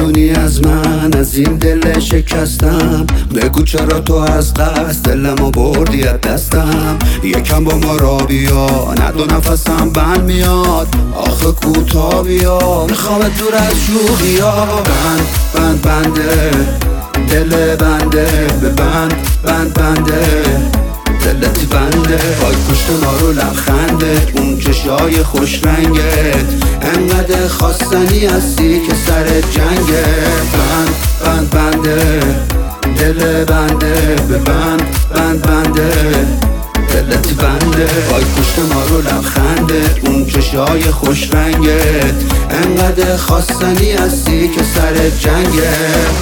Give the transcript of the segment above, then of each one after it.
میدونی از من، از این دل شکستم. بگو چرا تو از قصد دلمو بردی از دستم. یکم با ما را بیا، نه دو نفسم بند میاد. آخه کوتا بیا، میخوام دور از شوخیا. بند بنده دل بنده، ببند بنده دلت بنده. پای پشت ما رو لبخنده، اون چشای خوش رنگت انقدر خواستنی هستی که سر جنگه. بند بنده دل بنده، ببند بنده دلت بنده. پای پشت ما رو لبخنده، اون چشای خوش رنگت انقدر خواستنی هستی که سر جنگه.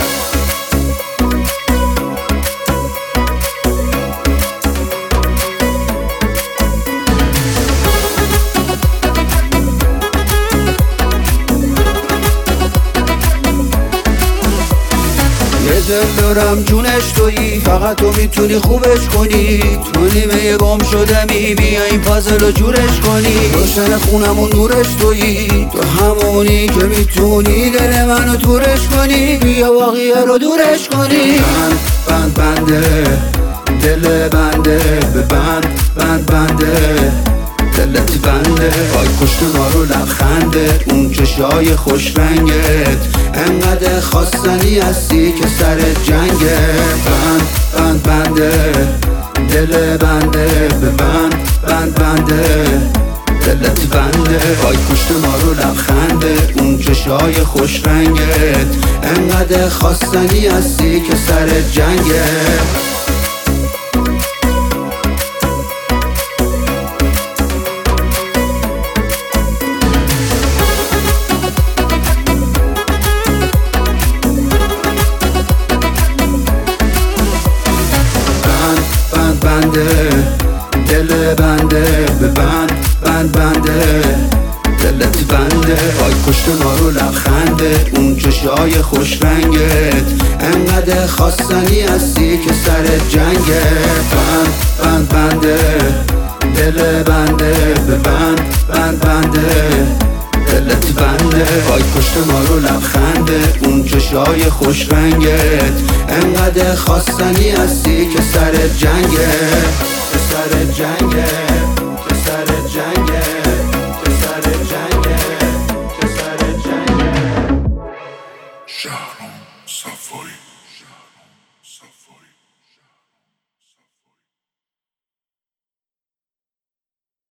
دل دارم جونش تویی، فقط تو میتونی خوبش کنی. تو نیمه گم شدمی، بیا این پازل رو جورش کنی. روشن خونم و نورش تویی، تو همونی که میتونی دل منو تورش کنی. بیا واقعیه رو دورش کنی. بند بنده دل بنده، ببند بنده دلت بنده. پای پشت ما رو لبخنده، اون چشای خوش رنگت انقدر خواستنی هستی که سر جنگه. بند بنده دل بنده، ببند بنده دلت بنده. پای پشت ما رو لبخنده، اون چشای خوش رنگت انقدر خواستنی هستی که سر جنگه. بنده دل بنده، ببند بنده دلت بنده. پای پشت ما رو لبخنده، اون چشای خوش رنگت انقدر خواستنی هستی که سر جنگه. بند بنده دل بنده، ببند بنده دلت بنده. پای پشت ما رو لبخنده، اون چشای خوش رنگت انقدر خواستنی هستی که سر جنگه.